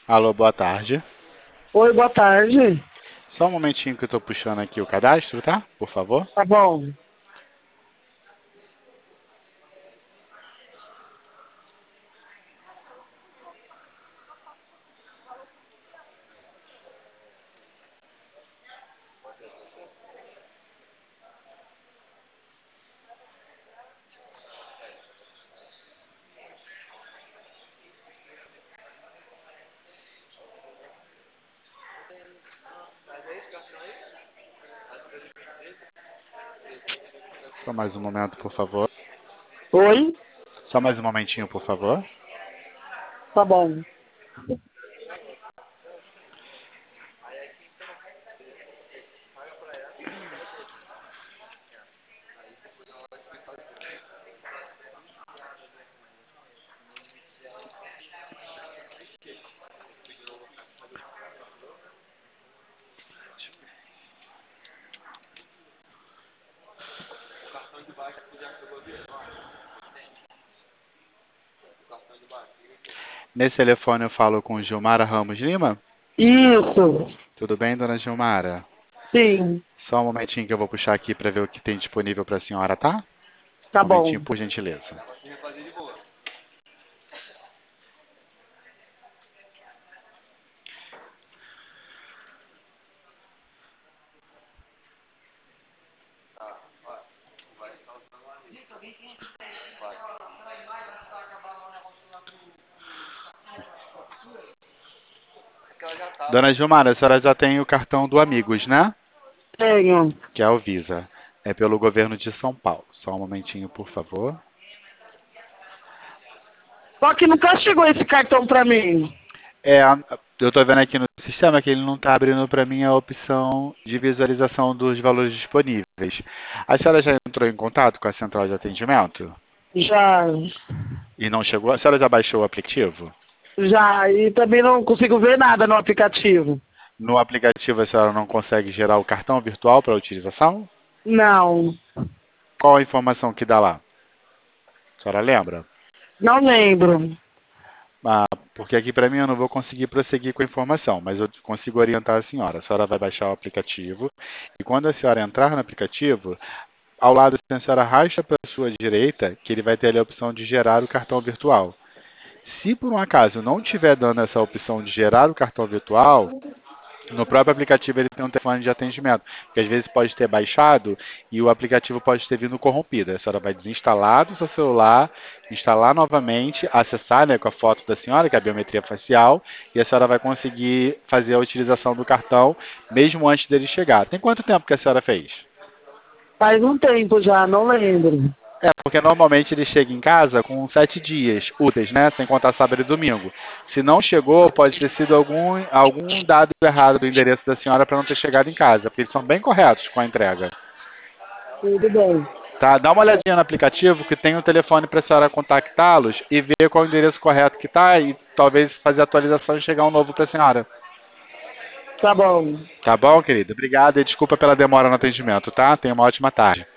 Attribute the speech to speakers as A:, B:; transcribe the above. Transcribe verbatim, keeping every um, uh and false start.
A: Alô, boa tarde.
B: Oi, boa tarde.
A: Só um momentinho que eu tô puxando aqui o cadastro, tá? Por favor.
B: Tá bom.
A: Só mais um momento, por favor.
B: Oi,
A: Só mais um momentinho, por favor.
B: tá bom.
A: Nesse telefone eu falo com Gilmara Ramos Lima.
B: Isso,
A: Tudo bem, dona Gilmara?
B: sim,
A: Só um momentinho que eu vou puxar aqui para ver o que tem disponível para a senhora, tá?
B: tá
A: Um momentinho,
B: bom.
A: por gentileza. Dona Gilmara, a senhora já tem o cartão do Amigos, né?
B: Tenho.
A: Que é o Visa. É pelo governo de São Paulo. Só um momentinho, por favor.
B: Só que nunca chegou esse cartão pra mim.
A: É, eu tô vendo aqui no sistema que ele não está abrindo para mim a opção de visualização dos valores disponíveis. A senhora já entrou em contato com a central de atendimento?
B: Já,
A: E não chegou? A senhora já baixou o aplicativo?
B: já. E também não consigo ver nada no aplicativo.
A: No aplicativo a senhora não consegue gerar o cartão virtual para utilização?
B: Não,
A: Qual a informação que dá lá? A senhora lembra?
B: não lembro.
A: Ah, porque aqui para mim eu não vou conseguir prosseguir com a informação, mas eu consigo orientar a senhora. A senhora vai baixar o aplicativo e quando a senhora entrar no aplicativo, ao lado, a senhora arrasta para a sua direita, que ele vai ter ali a opção de gerar o cartão virtual. Se por um acaso não estiver dando essa opção de gerar o cartão virtual, no próprio aplicativo ele tem um telefone de atendimento, que às vezes pode ter baixado e o aplicativo pode ter vindo corrompido. A senhora vai desinstalar do seu celular, instalar novamente, acessar, né, com a foto da senhora, que é a biometria facial, e a senhora vai conseguir fazer a utilização do cartão mesmo antes dele chegar. Tem quanto tempo que a senhora fez?
B: Faz um tempo já, não lembro.
A: É, porque normalmente ele chega em casa com sete dias úteis, né? Sem contar sábado e domingo. Se não chegou, pode ter sido algum, algum dado errado do endereço da senhora para não ter chegado em casa, porque eles são bem corretos com a entrega.
B: Tudo bem.
A: Tá? Dá uma olhadinha no aplicativo que tem um telefone para a senhora contactá-los e ver qual é o endereço correto que tá e talvez fazer a atualização e chegar um novo para a senhora.
B: Tá bom.
A: Tá bom, querida? Obrigado e desculpa pela demora no atendimento, tá? Tenha uma ótima tarde.